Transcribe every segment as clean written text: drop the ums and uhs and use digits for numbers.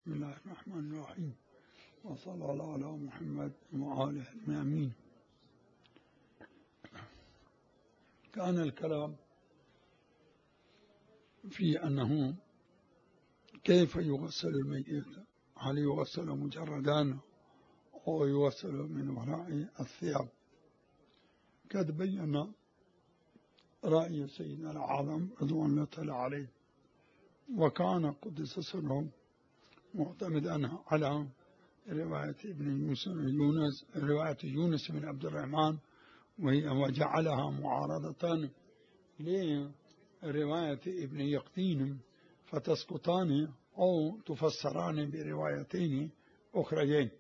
بسم الله الرحمن الرحيم، وصلى الله على محمد وآله آمين. كان الكلام في أنه كيف يغسل الميت، هل يغسل مجردا أو يغسل من وراء الثياب. قد بينا رأي سيدنا الأعظم رضوان الله تعالى عليه، وكان قدس سره معتمدا على رواية يونس بن عبد الرحمن، وجعلها معارضة لرواية ابن يقطين، فتسقطان أو تفسران بروايتين أخريين،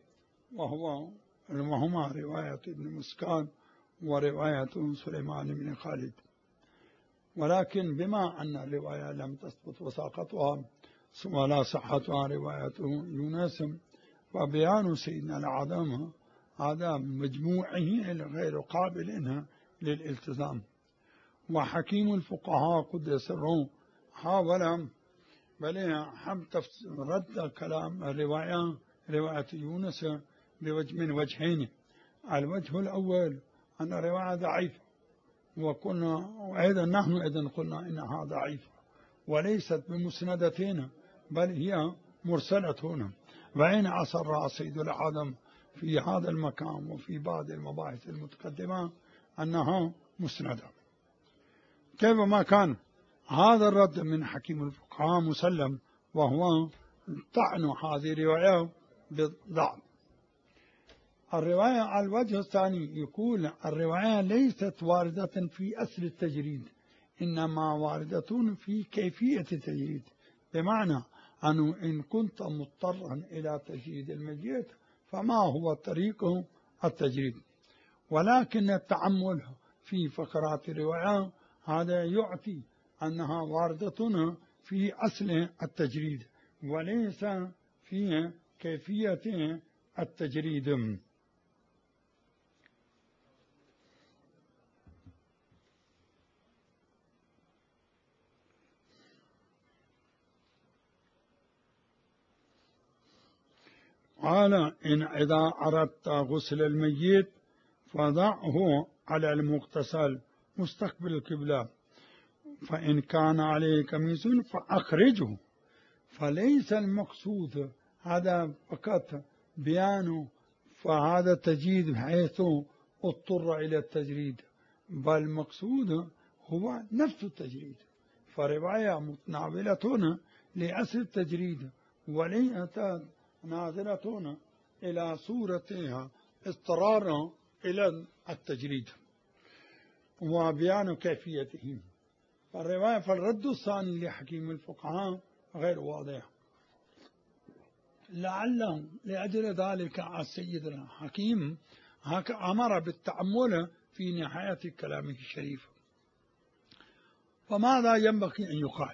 وهما رواية ابن مسكان ورواية سليمان بن خالد. ولكن بما أن الرواية لم تثبت وساقطها ولا صحتها رواية يونس، فبيان سيدنا الأعظم هذا مجموعه غير قابل للالتزام. وحكيم الفقهاء قدس سره حاول بل رد كلام رواية يونس من وجهين. الوجه الأول أن الرواية ضعيفة، وأيضا نحن قلنا إنها ضعيفة وليست بمسندتين، بل هي مرسلة هنا. وإن أصر سيد الأعظم في هذا المكان وفي بعض المباحث المتقدمة أنها مسندة. كيف ما كان هذا الرد من حكيم الفقهاء مسلم، وهو طعن هذه الرواية بالضعف. الرواية على الوجه الثاني يقول الرواية ليست واردة في أصل التجريد، إنما واردة في كيفية التجريد، بمعنى أنه إن كنت مضطرا إلى تجريد الميت فما هو طريق التجريد. ولكن التأمل في فقرات الرواية هذا يعطي أنها واردة في أصل التجريد وليس في كيفية التجريد. قال إن إذا أردت غسل الميت فضعه على المغتسل مستقبل القبلة، فإن كان عليه قميص فأخرجه. فليس المقصود هذا فقط بيانه فهذا تجريد بحيث اضطر إلى التجريد، بل المقصود هو نفس التجريد. فرواية متناولة لأصل التجريد وليست ناظرة إلى صورتها اضطرارا إلى التجريد وبيان كيفيته. فالرواية فالرد الثاني لحكيم الفقهاء غير واضح، لعله لأجل ذلك السيد الحكيم أمر بالتأمل في نهاية كلامه الشريف. فماذا ينبغي أن يقال؟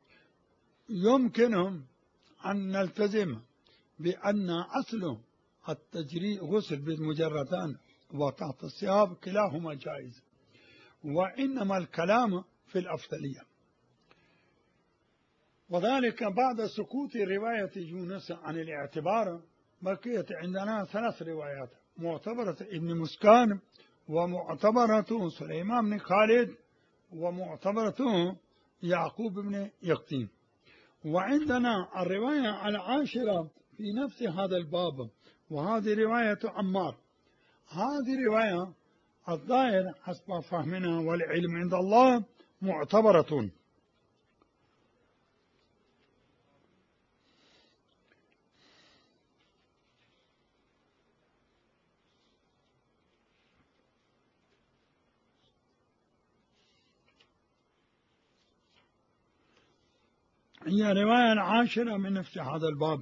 يمكن أن نلتزم بأن أصل التجريد غسل بالمجردان وتحت الثياب كلاهما جائز، وإنما الكلام في الأفضلية، وذلك بعد سقوط رواية يونس عن الاعتبار. بقيت عندنا 3 روايات: معتبرة ابن مسكان، ومعتبرة سليمان بن خالد، ومعتبرة يعقوب بن يقطين. وعندنا الرواية العاشرة في نفس هذا الباب، وهذه رواية عمار. هذه رواية الظاهر حسب فهمنا والعلم عند الله معتبرة. هي رواية العاشرة من نفس هذا الباب.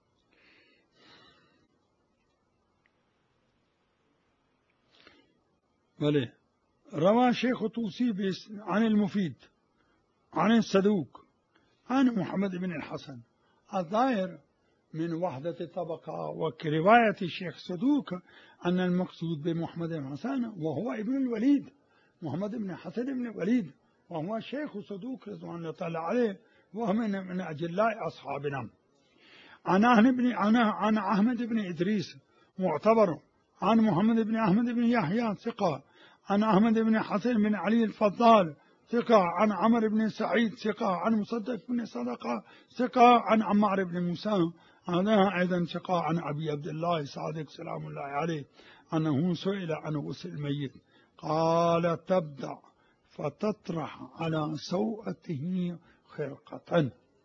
بلى روى شيخ توسي عن المفيد عن الصدوق عن محمد بن الحسن. الظاهر من وحدة الطبقة ورواية الشيخ صدوق أن المقصود بمحمد بن الحسن وهو ابن الوليد، محمد بن حسن بن الوليد، وهو شيخ صدوق رضوان الله تعالى عليه، وهو من أجلاء أصحابنا. عن أحمد بن إدريس معتبر، عن محمد بن أحمد بن يحيى ثقة، عن أحمد بن حسن بن علي الفضال ثقة، عن عمرو بن سعيد ثقة، عن مصدق بن صدقة ثقة، عن عمار بن موسى هذا أيضا ثقة، عن أبي عبد الله صادق سلام الله عليه أنه سئل عن غسل الميت قال تبدأ فتطرح على سوءته خرقة.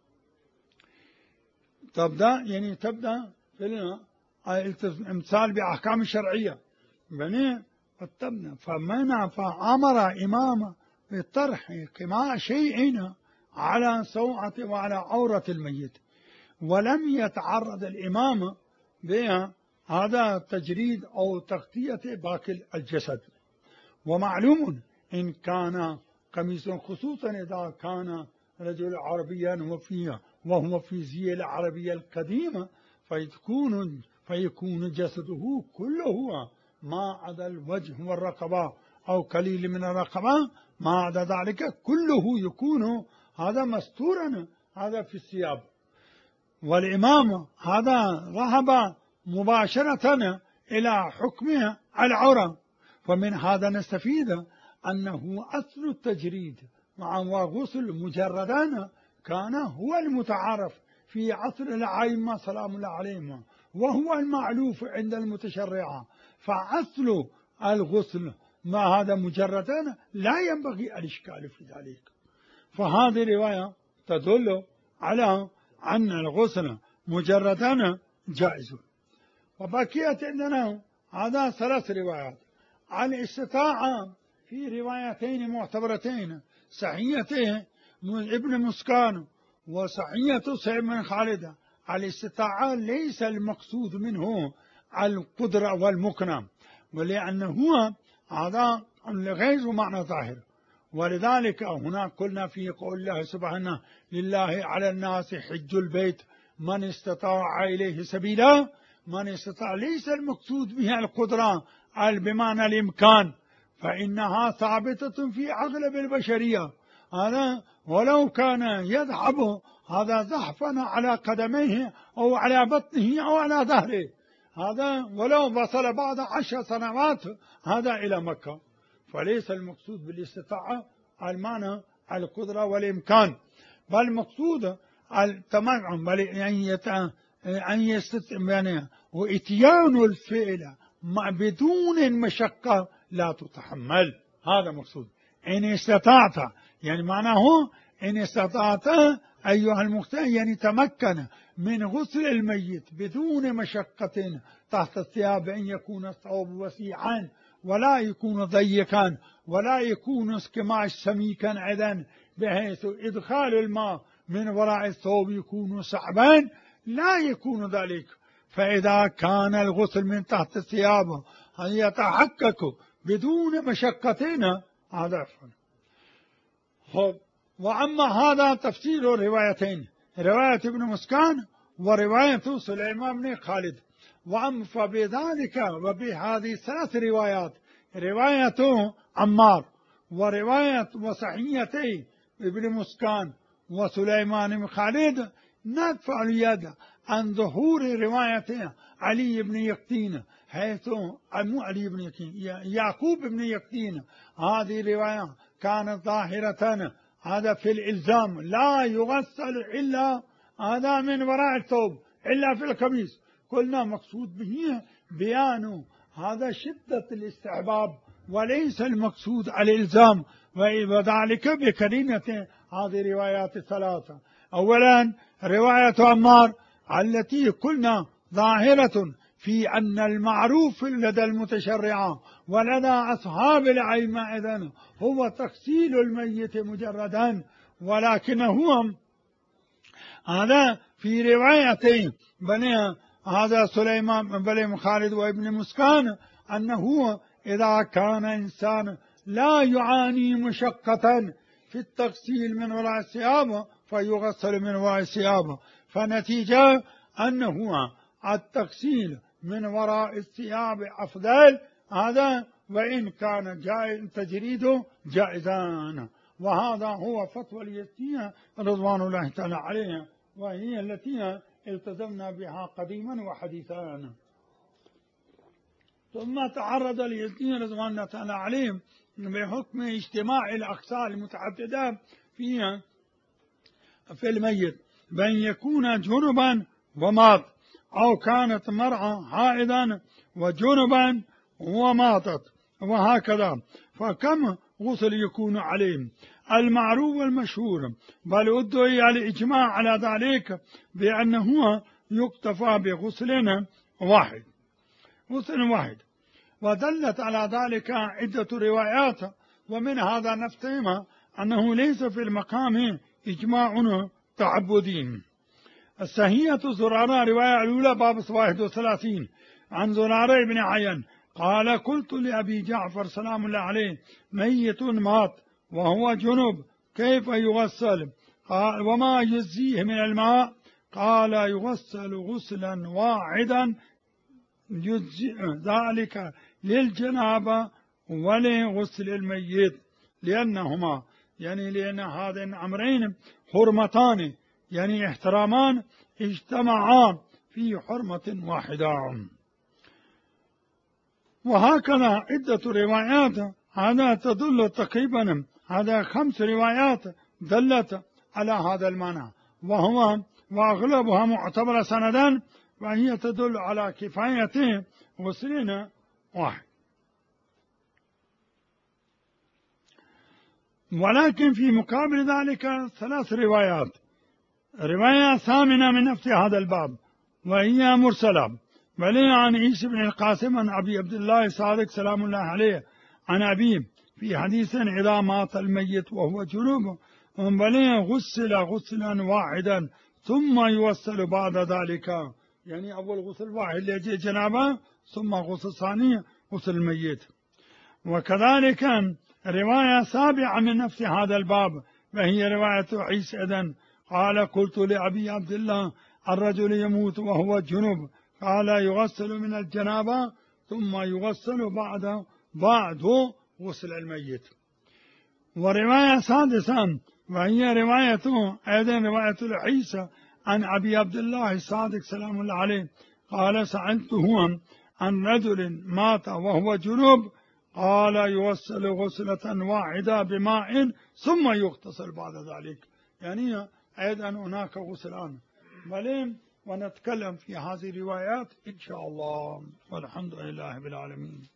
تبدأ يعني تبدأ في الامتثال بأحكام الشرعية بني فتبدأ فمنع فأمر إمام بطرح قماع شيء على سوءة وعلى عورة الميت، ولم يتعرض الإمام بها هذا تجريد أو تغطية باقي الجسد. ومعلوم إن كان قميص خصوصا إذا كان رجل عربيا وهو في زي العربية القديمة فيكون جسده كله ما عدا الوجه والرقبة أو قليل من الرقبة، ما عدا ذلك كله يكون هذا مستورا هذا في الثياب. والإمام هذا ذهب مباشرة إلى حكمها العورة. ومن هذا نستفيد أنه أصل التجريد مع وغسل مجردان كان هو المتعارف في عصر الأئمة سلام الله عليهم، وهو المعلوف عند المتشرعة. فأصل الغسل ما هذا مجردان لا ينبغي الإشكال في ذلك. فهذه رواية تدل على أن الغسل مجردان جائز. وبقيت عندنا هذا 3 روايات عن الاستطاعة في روايتين معتبرتين، صحيحتين ابن مسكان وصحيحة سعيد بن خالد. الاستطاعة ليس المقصود منه القدرة والمكنة، ولأنه هذا غير معنى ظاهر. ولذلك هنا قلنا في قول الله سبحانه لله على الناس حج البيت من استطاع إليه سبيلا. من استطاع ليس المقصود بها القدرة بمعنى الإمكان، فإنها ثابتة في أغلب البشرية. هذا ولو كان يذهب هذا زحفا على قدميه أو على بطنه أو على ظهره، هذا ولو وصل بعد 10 سنوات هذا إلى مكة. فليس المقصود بالاستطاعة المعنى القدرة والإمكان، بل المقصود التمكن، بل أن يستطيع وإتيان الفعل بدون مشقة لا تتحمل. هذا مقصود إن استطعت، يعني معناه إن استطعت أيها المختار يعني تمكن من غسل الميت بدون مشقة تحت الثياب، أن يكون الثوب وسيعا ولا يكون ضيقا ولا يكون قماش سميكا عدن بحيث إدخال الماء من وراء الثوب يكون صعبا، لا يكون ذلك. فإذا كان الغسل من تحت الثياب يتحقق بدون مشقتين هذا أفضل. وأما هذا تفسير الروايتين، رواية ابن مسكان ورواية سليمان بن خالد. وأما فبذلك وبهذه 3 روايات، رواية عمار ورواية وصحيحتي ابن مسكان وسليمان بن خالد، ندفع اليد عن ظهور رواية علي بن يقطين، حيث علي بن يقطين يعقوب بن يقطين هذه رواية كانت ظاهرة هذا في الإلزام، لا يغسل إلا هذا من وراء الثوب إلا في القميص. قلنا مقصود به بيان هذا شدة الاستحباب وليس المقصود الإلزام، وذلك بقرينة هذه روايات 3. أولا رواية عمار التي قلنا ظاهرة في أن المعروف لدى المتشرعة ولدى أصحاب الأئمة إذن هو تغسيل الميت مجردا، ولكنه هذا في روايتين بني هذا سليمان بن خالد وابن مسكان أنه إذا كان إنسان لا يعاني مشقة في التغسيل من وراء الثياب فيغسل من وراء الثياب، فنتيجة أنه التغسيل من وراء الثياب أفضل هذا، وإن كان تجريده جائزان. وهذا هو فتوى اليسية رضوان الله تعالى عليها، وهي التي التزمنا بها قديما وحديثا. ثم تعرض اليزيدي رضوان الله تعالى عليهم بحكم اجتماع الأقسام المتعددة فيها في الميت بأن يكون جنبا ومات، أو كانت مرأة حائضا وجنبا وماتت، وهكذا. فكم غسل يكون عليهم؟ المعروف والمشهور، بل أدعي الإجماع على ذلك بأنه يكتفى بغسل واحد، غسل واحد. ودلت على ذلك عدة روايات، ومن هذا نفتهم أنه ليس في المقام إجماع تعبدي. الصحيحة زرارة رواية الأولى باب 31 عن زرارة بن عيان قال: قلت لأبي جعفر سلام الله عليه: ميت مات وهو جنب كيف يغسل؟ قال: وما يجزيه من الماء؟ قال: يغسل غسلا واحدا يجزي ذلك للجنابة ولغسل الميت، لأنهما لأن هذين الأمرين حرمتان احترامان اجتمعان في حرمة واحدة. وهكذا عدة روايات هذا تدل تقريبا، هذا 5 روايات دلت على هذا المعنى، وأغلبها معتبرة سندا، وهي تدل على كفاية غسل واحد. ولكن في مقابل ذلك 3 روايات. رواية ثامنة من نفس هذا الباب وهي مرسلة، بل عن عيسى بن القاسم عن أبي عبد الله صادق سلام الله عليه عن أبيه في حديث: إذا مات الميت وهو جنوب بل غسل غسلا واحدا ثم يوصل بعد ذلك، أول غسل واحد ليجي جنابه، ثم غسل ثاني غسل الميت. وكذلك رواية 7 من نفس هذا الباب وهي رواية عيسى إذن قال: قلت لأبي عبد الله: الرجل يموت وهو جنب، قال: يغسل من الجنابة ثم يغسل بعده غسل الميت. ورواية 6 وهي أيضا رواية عيسى عن أبي عبد الله الصادق سلام الله عليه قال: سألته عن رجل مات وهو جنب، قال: يغسل غسلة واحدة بماء ثم يغتسل بعد ذلك. أيضا هناك غسلان. ونتكلم في هذه الروايات إن شاء الله، والحمد لله رب العالمين.